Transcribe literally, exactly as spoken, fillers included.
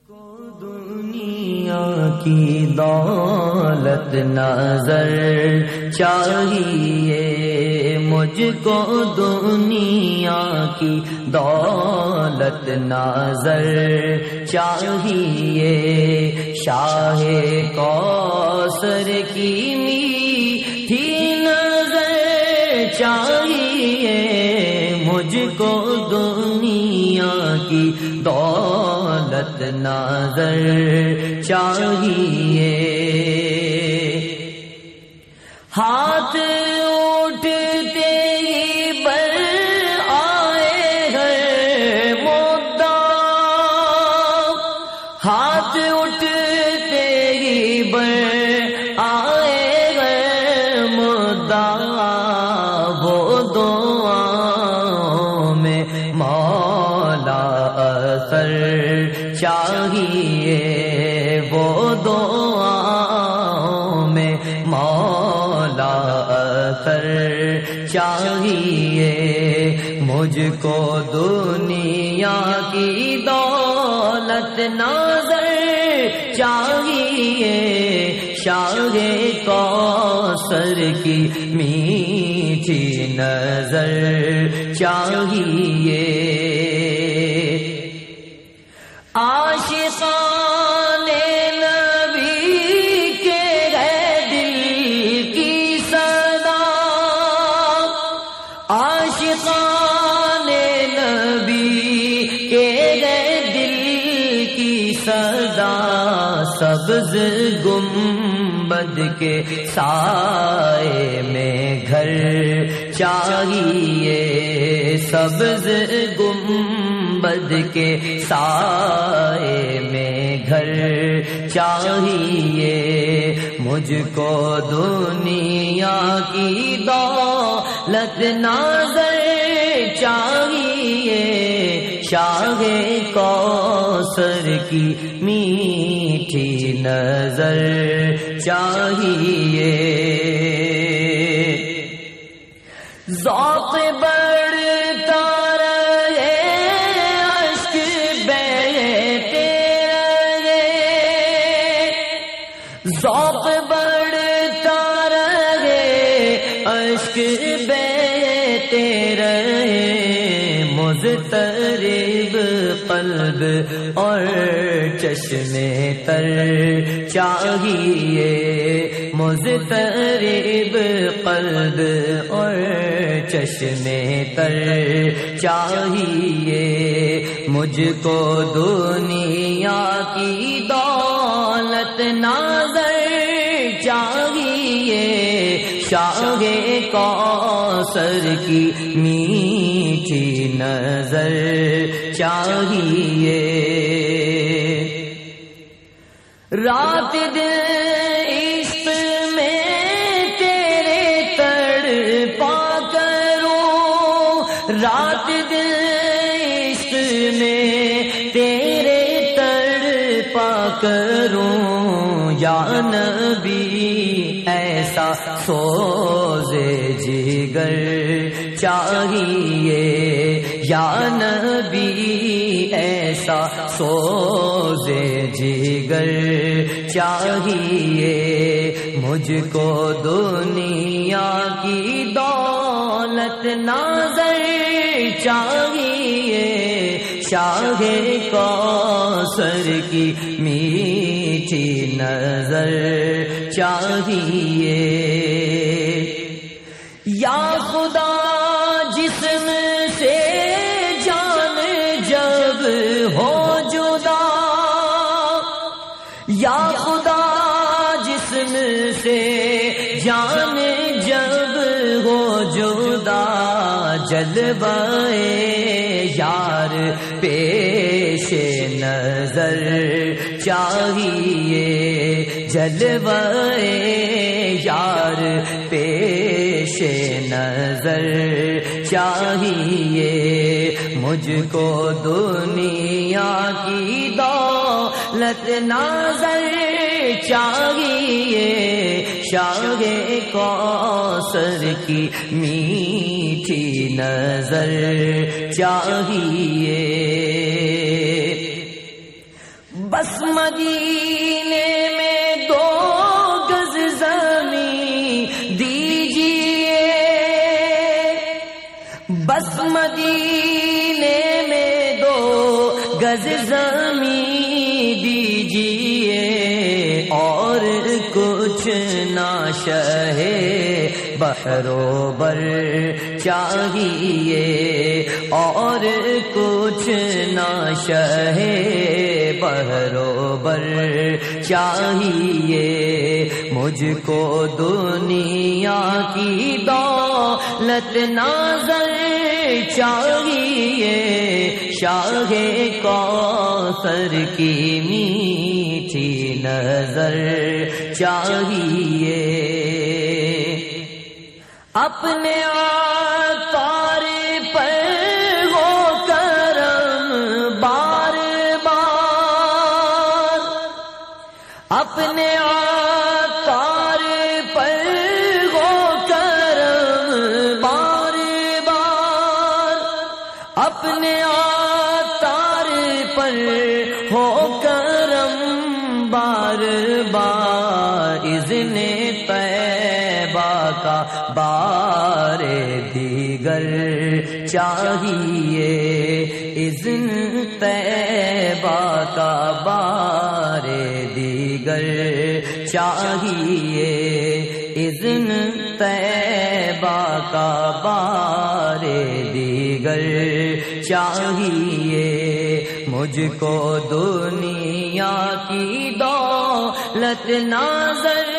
دنیا کی دولت نظر چاہیے، مجھ کو دنیا کی دولت نظر چاہیے، شاہ کوثر کی میٹھی نظر چاہیے، مجھ کو دنیا کی دولت نظر چاہیے۔ ہاتھ اٹھتے ہی بر آئے گئے مدعا، ہاتھ اٹھتے ہی بر آئے گئے مدعا، وہ دعاؤں میں مولا اثر چاہیے، وہ دعاؤں میں مولا اثر چاہیے، مجھ کو دنیا کی دولت نظر چاہیے، شاہ کوثر کی میٹھی نظر چاہیے۔ عاشقان نبی کے ہے دل کی صدا، عاشقان نبی کے ہے دل کی صدا، سبز گنبد کے سائے میں گھر چاہیے، سبز گنبد کے سائے میں گھر چاہیے، مجھ کو دنیا کی دولت نظر چاہیے، شاہ کوثر کی میٹھی نظر چاہیے۔ ذوق بڑھتا رہے، اشک بہتے رہے، ذوق بڑھتا رہے، اشک بہتے رہے، مضطرب قلب اور چشمے تر چاہیے، مضطرب قلب اور چشمے تر چاہیے، مجھ کو دنیا کی دولت نظر چاہیے، شاہ کوثر کی میٹھی نظر چاہیے۔ رات دن عشق میں تیرے تڑپا کروں، رات دن عشق میں تیرے تڑپا کروں، یا نبی ایسا سوز جگر چاہیے، یا نبی ایسا سوز جگر چاہیے، مجھ کو دنیا کی دولت نظر چاہیے، شاہ کوثر کی میٹھی نظر چاہیے۔ یا خدا جسم سے جان جب ہو جدا، یا خدا جسم سے جان جب ہو جدا، جلوہ یار پیش نظر چاہیے، جلوہ یار پیش نظر چاہیے، مجھ کو دنیا کی دولت نظر چاہیے، شاہ کوثر کی میٹھی نظر چاہیے۔ بس مدینے میں دو گز زمین دیجیے، بس مدینے میں دو گز زمین دیجیے، اور کچھ نہ شہے بحر و بر چاہیے، اور کچھ نہ شہے بحر و بر چاہیے، مجھ کو دنیا کی دولت نظر چاہیے، شاہ کوثر کی میٹھی نظر چاہیے، اپنے عطار پر ہو کرم بار بار، اپنے عطار پر ہو کرم بار بار، اپنے عطار پر ہو کرم بار بار، اذن طیبہ کا بار دیگر چاہیے، اذن طیبہ کا بار دیگر چاہیے، اذن طیبہ کا بار دیگر چاہیے، مجھ کو دنیا کی دولت نظر